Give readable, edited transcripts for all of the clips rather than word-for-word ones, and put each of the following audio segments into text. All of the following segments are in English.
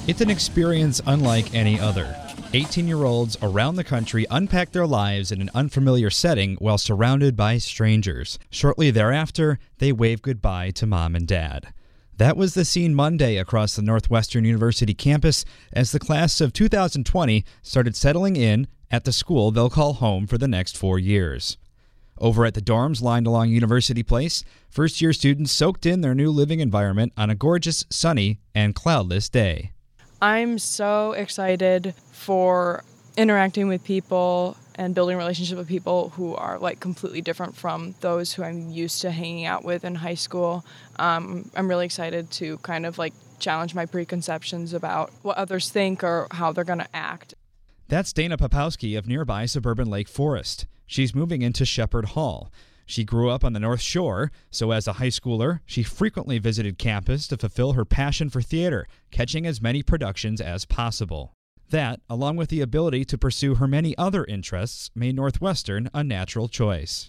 It's an experience unlike any other. 18-year-olds around the country unpack their lives in an unfamiliar setting while surrounded by strangers. Shortly thereafter, they wave goodbye to mom and dad. That was the scene Monday across the Northwestern University campus as the class of 2020 started settling in at the school they'll call home for the next 4 years. Over at the dorms lined along University Place, first-year students soaked in their new living environment on a gorgeous, sunny, and cloudless day. I'm so excited for interacting with people and building relationships with people who are completely different from those who I'm used to hanging out with in high school. I'm really excited to kind of challenge my preconceptions about what others think or how they're going to act. That's Dana Popowski of nearby suburban Lake Forest. She's moving into Shepherd Hall. She grew up on the North Shore, so as a high schooler, she frequently visited campus to fulfill her passion for theater, catching as many productions as possible. That, along with the ability to pursue her many other interests, made Northwestern a natural choice.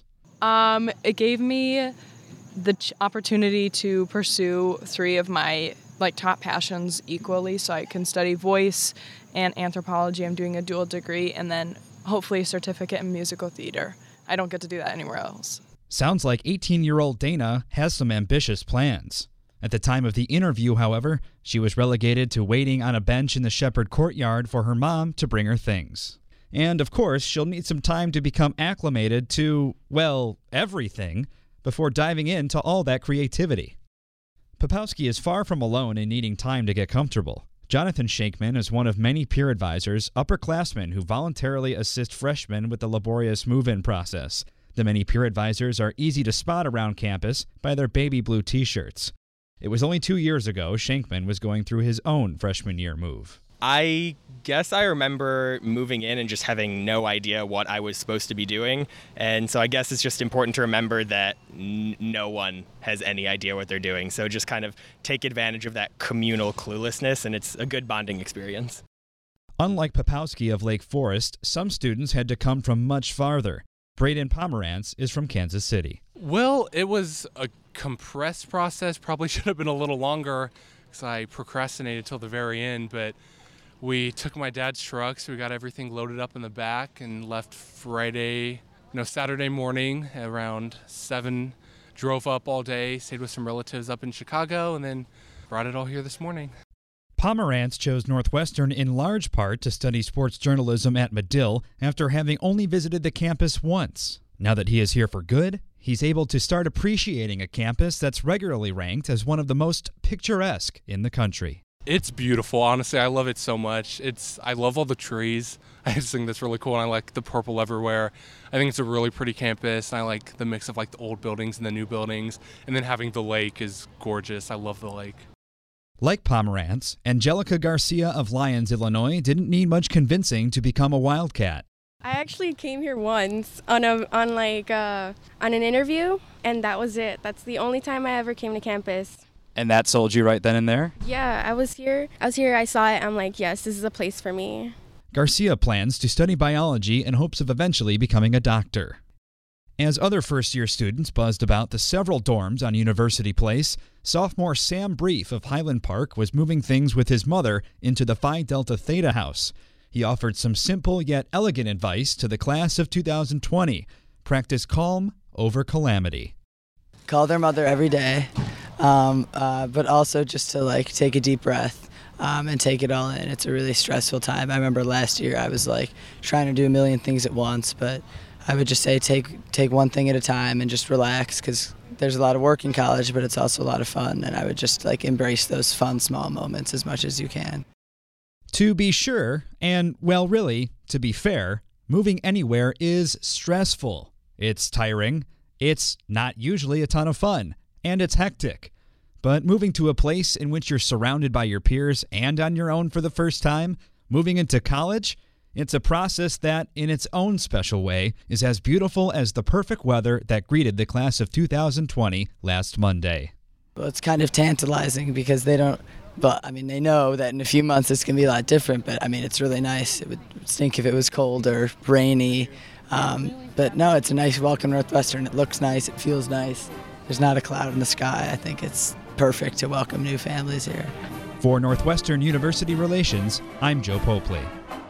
It gave me the opportunity to pursue 3 of my top passions equally, so I can study voice and anthropology. I'm doing a dual degree, and then hopefully a certificate in musical theater. I don't get to do that anywhere else. Sounds like 18-year-old Dana has some ambitious plans. At the time of the interview, however, she was relegated to waiting on a bench in the Shepherd courtyard for her mom to bring her things. And, of course, she'll need some time to become acclimated to, everything before diving into all that creativity. Popowski is far from alone in needing time to get comfortable. Jonathan Shankman is one of many peer advisors, upperclassmen who voluntarily assist freshmen with the laborious move-in process. The many peer advisors are easy to spot around campus by their baby blue t-shirts. It was only 2 years ago Shankman was going through his own freshman year move. I guess I remember moving in and just having no idea what I was supposed to be doing. And so I guess it's just important to remember that no one has any idea what they're doing. So just kind of take advantage of that communal cluelessness, and it's a good bonding experience. Unlike Popowski of Lake Forest, some students had to come from much farther. Braden Pomerantz is from Kansas City. Well, it was a compressed process. Probably should have been a little longer because I procrastinated till the very end, but we took my dad's truck, so we got everything loaded up in the back and left Saturday morning around 7, drove up all day, stayed with some relatives up in Chicago, and then brought it all here this morning. Pomerantz chose Northwestern in large part to study sports journalism at Medill after having only visited the campus once. Now that he is here for good, he's able to start appreciating a campus that's regularly ranked as one of the most picturesque in the country. It's beautiful. Honestly, I love it so much. I love all the trees. I just think that's really cool, and I like the purple everywhere. I think it's a really pretty campus, and I like the mix of the old buildings and the new buildings, and then having the lake is gorgeous. I love the lake. Like Pomerantz, Angelica Garcia of Lyons, Illinois, didn't need much convincing to become a Wildcat. I actually came here once on an interview, and that was it. That's the only time I ever came to campus. And that sold you right then and there? Yeah, I was here, I saw it, I'm like, yes, this is a place for me. Garcia plans to study biology in hopes of eventually becoming a doctor. As other first-year students buzzed about the several dorms on University Place, sophomore Sam Brief of Highland Park was moving things with his mother into the Phi Delta Theta house. He offered some simple yet elegant advice to the class of 2020. Practice calm over calamity. Call their mother every day, but also just to take a deep breath and take it all in. It's a really stressful time. I remember last year I was trying to do a million things at once, but I would just say take one thing at a time and just relax, because there's a lot of work in college, but it's also a lot of fun, and I would just embrace those fun small moments as much as you can. To be sure, and really, to be fair, moving anywhere is stressful. It's tiring, it's not usually a ton of fun, and it's hectic. But moving to a place in which you're surrounded by your peers and on your own for the first time, moving into college, it's a process that, in its own special way, is as beautiful as the perfect weather that greeted the class of 2020 last Monday. Well, it's kind of tantalizing because they know that in a few months it's going to be a lot different, but it's really nice. It would stink if it was cold or rainy, but no, it's a nice welcome Northwestern. It looks nice, it feels nice. There's not a cloud in the sky. I think it's perfect to welcome new families here. For Northwestern University Relations, I'm Joe Popley.